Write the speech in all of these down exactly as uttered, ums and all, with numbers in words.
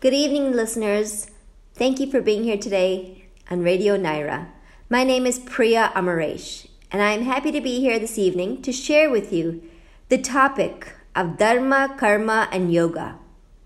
Good evening, listeners. Thank you for being here today on Radio Naira. My name is Priya Amaresh, and I am happy to be here this evening to share with you the topic of Dharma, Karma, and Yoga.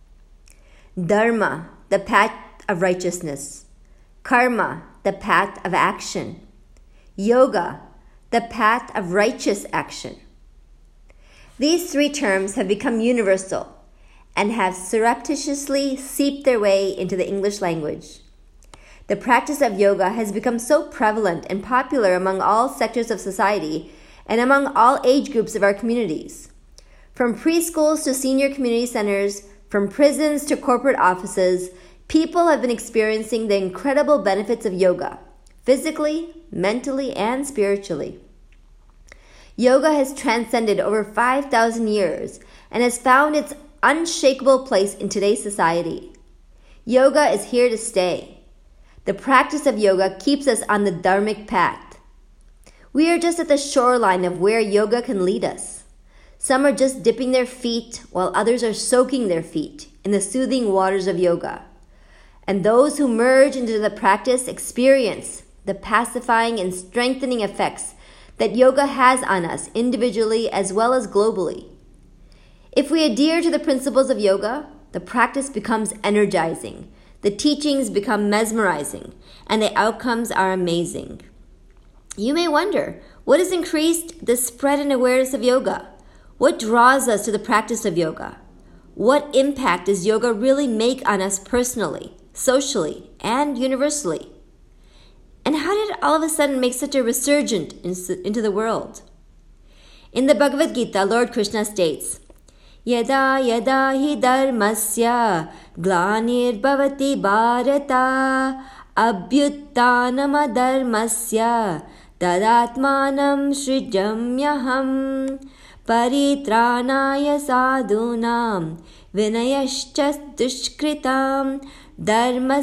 Dharma, the path of righteousness. Karma, the path of action. Yoga, the path of righteous action. These three terms have become universal and have surreptitiously seeped their way into the English language. The practice of yoga has become so prevalent and popular among all sectors of society and among all age groups of our communities. From preschools to senior community centers, from prisons to corporate offices, people have been experiencing the incredible benefits of yoga, physically, mentally, and spiritually. Yoga has transcended over five thousand years and has found its unshakable place in today's society. Yoga is here to stay. The practice of yoga keeps us on the dharmic path. We are just at the shoreline of where yoga can lead us. Some are just dipping their feet, while others are soaking their feet in the soothing waters of yoga. And those who merge into the practice experience the pacifying and strengthening effects that yoga has on us individually as well as globally. If we adhere to the principles of yoga, the practice becomes energizing, the teachings become mesmerizing, and the outcomes are amazing. You may wonder, what has increased the spread and awareness of yoga? What draws us to the practice of yoga? What impact does yoga really make on us personally, socially, and universally? And how did it all of a sudden make such a resurgence into the world? In the Bhagavad Gita, Lord Krishna states, Yada yada hi dharmasya glanirbhavati bharata abhyuttanama dharmasya tadatmanam srijamyaham paritranaya sadhunam vinayascha dushkritam dharma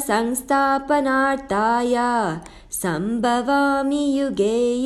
sangstapanartaya sambhavami yuge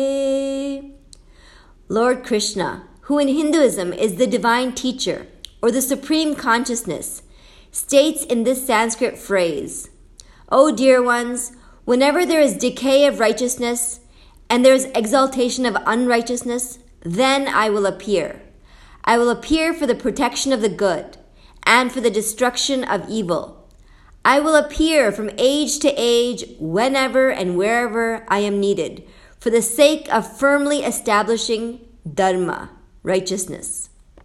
yuge. Lord Krishna, who in Hinduism is the divine teacher or the supreme consciousness, states in this Sanskrit phrase, O dear ones, whenever there is decay of righteousness and there is exaltation of unrighteousness, then I will appear. I will appear for the protection of the good and for the destruction of evil. I will appear from age to age, whenever and wherever I am needed, for the sake of firmly establishing dharma, righteousness.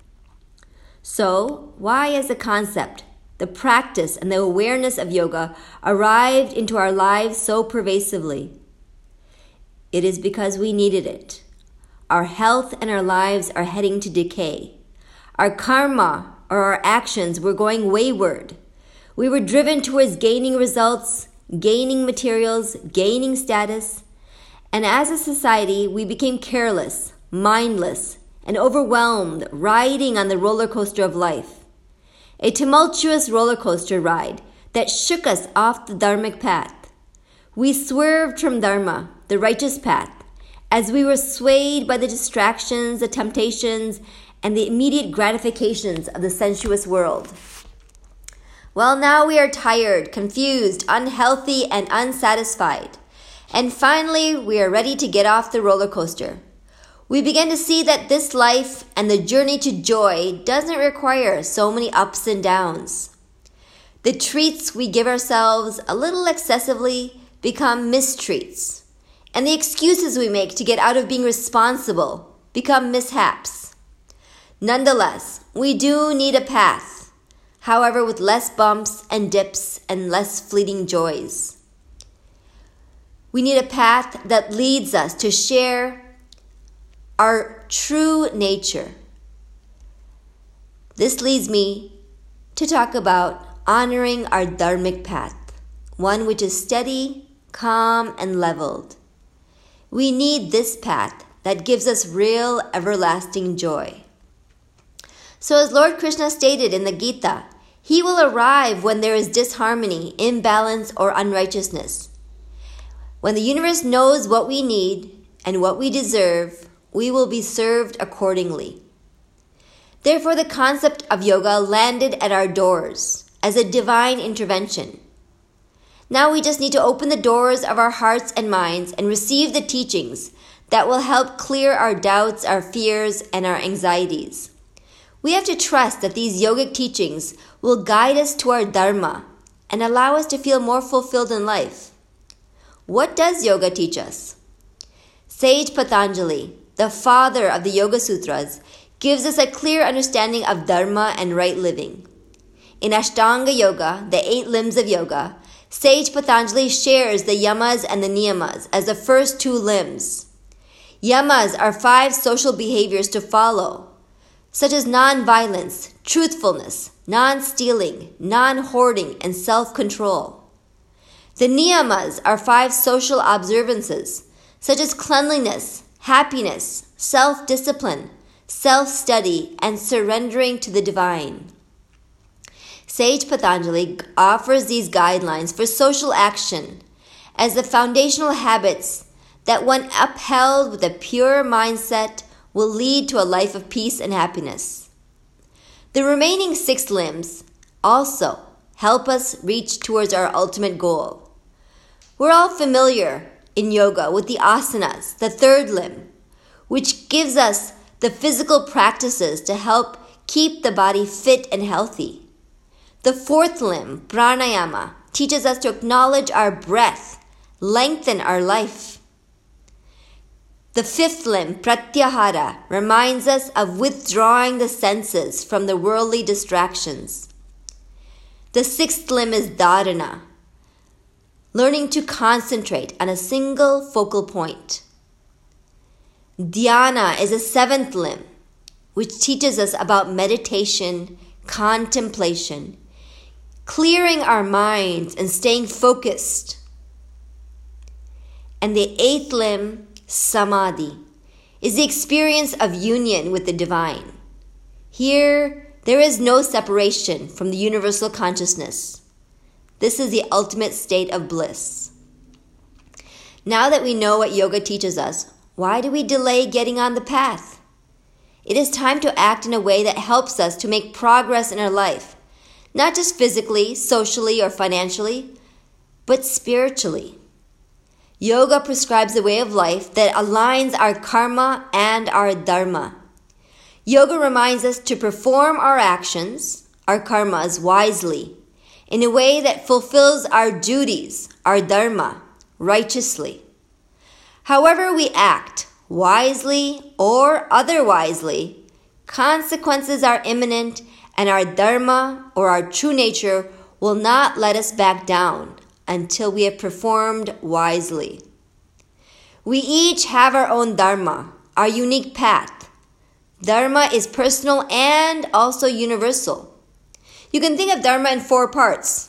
So, why has the concept, the practice, and the awareness of yoga arrived into our lives so pervasively? It is because we needed it. Our health and our lives are heading to decay. Our karma, or our actions, were going wayward. We were driven towards gaining results, gaining materials, gaining status. And as a society, we became careless, mindless, and overwhelmed, riding on the roller coaster of life. A tumultuous roller coaster ride that shook us off the dharmic path. We swerved from dharma, the righteous path, as we were swayed by the distractions, the temptations, and the immediate gratifications of the sensuous world. Well, now we are tired, confused, unhealthy, and unsatisfied. And finally, we are ready to get off the roller coaster. We begin to see that this life and the journey to joy doesn't require so many ups and downs. The treats we give ourselves a little excessively become mistreats, and the excuses we make to get out of being responsible become mishaps. Nonetheless, we do need a path, however with less bumps and dips and less fleeting joys. We need a path that leads us to share our true nature. This leads me to talk about honoring our dharmic path, one which is steady, calm, and leveled. We need this path that gives us real everlasting joy. So as Lord Krishna stated in the Gita, he will arrive when there is disharmony, imbalance, or unrighteousness. When the universe knows what we need and what we deserve, we will be served accordingly. Therefore, the concept of yoga landed at our doors as a divine intervention. Now we just need to open the doors of our hearts and minds and receive the teachings that will help clear our doubts, our fears, and our anxieties. We have to trust that these yogic teachings will guide us to our dharma and allow us to feel more fulfilled in life. What does yoga teach us? Sage Patanjali, the father of the Yoga Sutras, gives us a clear understanding of dharma and right living. In Ashtanga Yoga, the eight limbs of yoga, Sage Patanjali shares the yamas and the niyamas as the first two limbs. Yamas are five social behaviors to follow, such as non-violence, truthfulness, non-stealing, non-hoarding, and self-control. The niyamas are five social observances, such as cleanliness, happiness, self-discipline, self-study, and surrendering to the divine. Sage Patanjali offers these guidelines for social action as the foundational habits that, when upheld with a pure mindset, will lead to a life of peace and happiness. The remaining six limbs also help us reach towards our ultimate goal. We're all familiar in yoga with the asanas, the third limb, which gives us the physical practices to help keep the body fit and healthy. The fourth limb, pranayama, teaches us to acknowledge our breath, lengthen our life. The fifth limb, pratyahara, reminds us of withdrawing the senses from the worldly distractions. The sixth limb is dharana, learning to concentrate on a single focal point. Dhyana is a seventh limb, which teaches us about meditation, contemplation, clearing our minds and staying focused. And the eighth limb, samadhi, is the experience of union with the divine. Here, there is no separation from the universal consciousness. This is the ultimate state of bliss. Now that we know what yoga teaches us, why do we delay getting on the path? It is time to act in a way that helps us to make progress in our life, not just physically, socially, or financially, but spiritually. Yoga prescribes a way of life that aligns our karma and our dharma. Yoga reminds us to perform our actions, our karmas, wisely, in a way that fulfills our duties, our dharma, righteously. However we act, wisely or otherwisely, consequences are imminent, and our dharma, or our true nature, will not let us back down until we have performed wisely. We each have our own dharma, our unique path. Dharma is personal and also universal. You can think of dharma in four parts.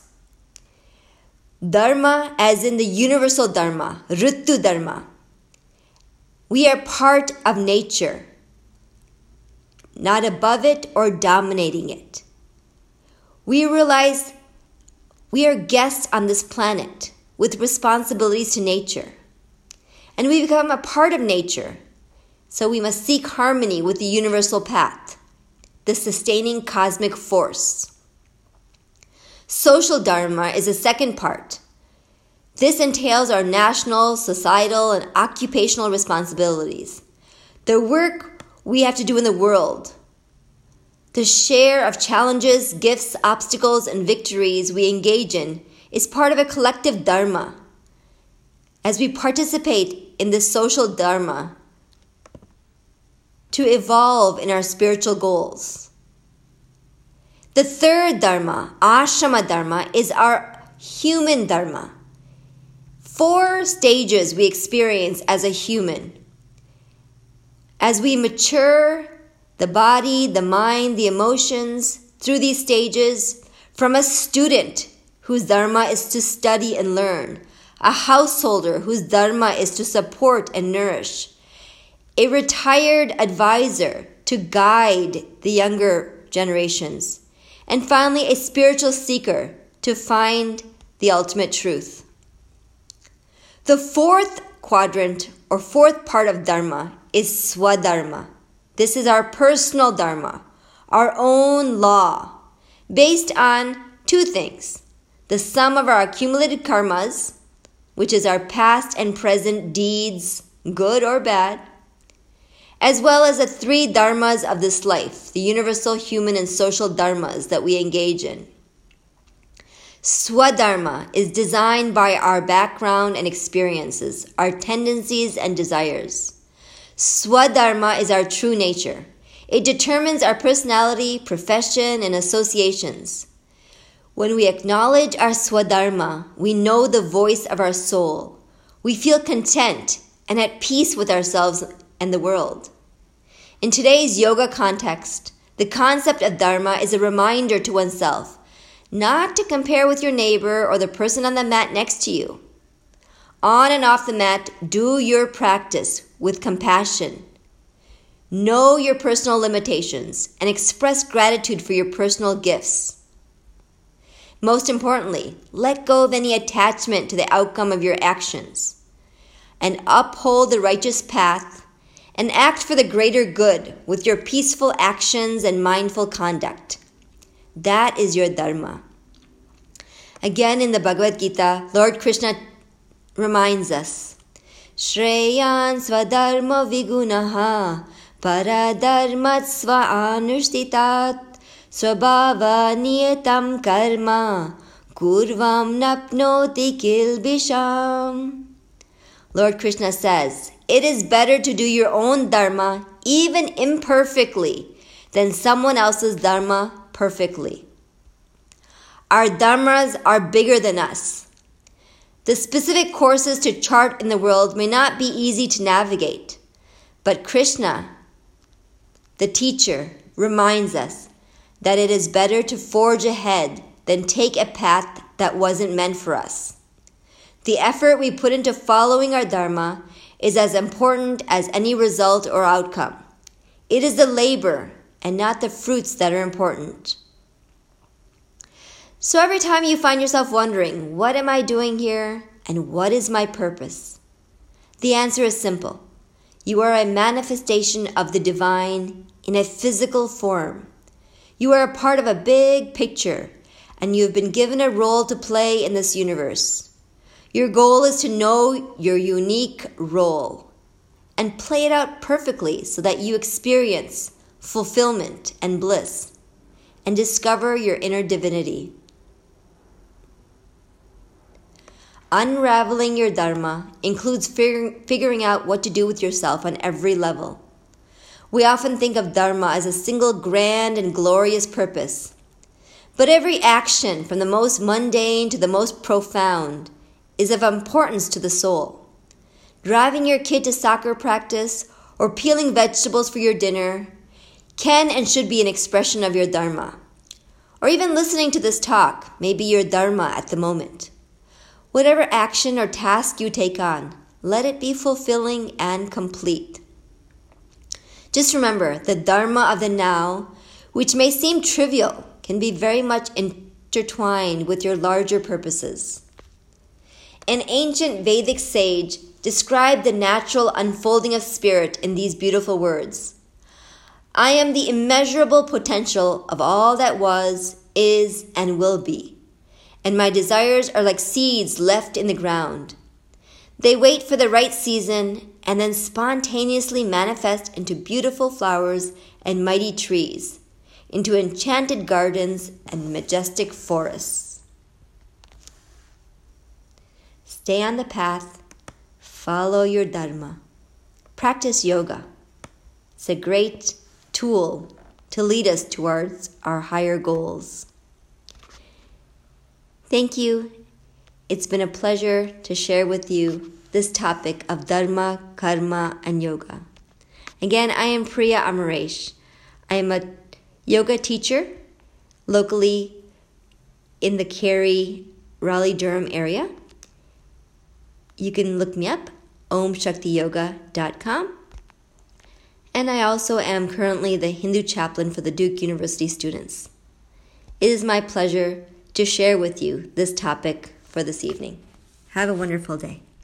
Dharma as in the universal dharma, ritu dharma. We are part of nature, not above it or dominating it. We realize we are guests on this planet with responsibilities to nature. And we become a part of nature, so we must seek harmony with the universal path, the sustaining cosmic force. Social dharma is the second part. This entails our national, societal, and occupational responsibilities. The work we have to do in the world. The share of challenges, gifts, obstacles, and victories we engage in is part of a collective dharma. As we participate in this social dharma to evolve in our spiritual goals. The third dharma, ashrama dharma, is our human dharma. Four stages we experience as a human. As we mature, the body, the mind, the emotions, through these stages, from a student whose dharma is to study and learn, a householder whose dharma is to support and nourish, a retired advisor to guide the younger generations, and finally a spiritual seeker to find the ultimate truth. The fourth quadrant or fourth part of dharma is swadharma. This is our personal dharma, our own law, based on Two things: the sum of our accumulated karmas, which is our past and present deeds, good or bad, as well as the three dharmas of this life, the universal, human, and social dharmas that we engage in. Swadharma is designed by our background and experiences, our tendencies and desires. Swadharma is our true nature. It determines our personality, profession, and associations. When we acknowledge our Swadharma, we know the voice of our soul. We feel content and at peace with ourselves and the world. In today's yoga context, the concept of dharma is a reminder to oneself not to compare with your neighbor or the person on the mat next to you. On and off the mat, do your practice with compassion. Know your personal limitations and express gratitude for your personal gifts. Most importantly, let go of any attachment to the outcome of your actions and uphold the righteous path and act for the greater good with your peaceful actions and mindful conduct. That is your dharma. Again, in the Bhagavad Gita, Lord Krishna reminds us, Shreyan swadharma vigunaha paradharmat sva anushtitat swabhava niyatam karma kurvam napnoti kilbisham. Lord Krishna says, it is better to do your own dharma, even imperfectly, than someone else's dharma perfectly. Our dharmas are bigger than us. The specific courses to chart in the world may not be easy to navigate, but Krishna, the teacher, reminds us that it is better to forge ahead than take a path that wasn't meant for us. The effort we put into following our dharma is as important as any result or outcome. It is the labor and not the fruits that are important. So every time you find yourself wondering, what am I doing here and what is my purpose? The answer is simple. You are a manifestation of the divine in a physical form. You are a part of a big picture and you have been given a role to play in this universe. Your goal is to know your unique role and play it out perfectly so that you experience fulfillment and bliss and discover your inner divinity. Unraveling your dharma includes fig- figuring out what to do with yourself on every level. We often think of dharma as a single grand and glorious purpose, but every action, from the most mundane to the most profound, is of importance to the soul. Driving your kid to soccer practice or peeling vegetables for your dinner can and should be an expression of your dharma. Or even listening to this talk may be your dharma at the moment. Whatever action or task you take on, let it be fulfilling and complete. Just remember, the dharma of the now, which may seem trivial, can be very much intertwined with your larger purposes. An ancient Vedic sage described the natural unfolding of spirit in these beautiful words. I am the immeasurable potential of all that was, is, and will be. And my desires are like seeds left in the ground. They wait for the right season and then spontaneously manifest into beautiful flowers and mighty trees, into enchanted gardens and majestic forests. Stay on the path, follow your dharma, practice yoga. It's a great tool to lead us towards our higher goals. Thank you. It's been a pleasure to share with you this topic of dharma, karma, and yoga. Again, I am Priya Amaresh. I am a yoga teacher locally in the Cary, Raleigh-Durham area. You can look me up, om shakti yoga dot com. And I also am currently the Hindu chaplain for the Duke University students. It is my pleasure to share with you this topic for this evening. Have a wonderful day.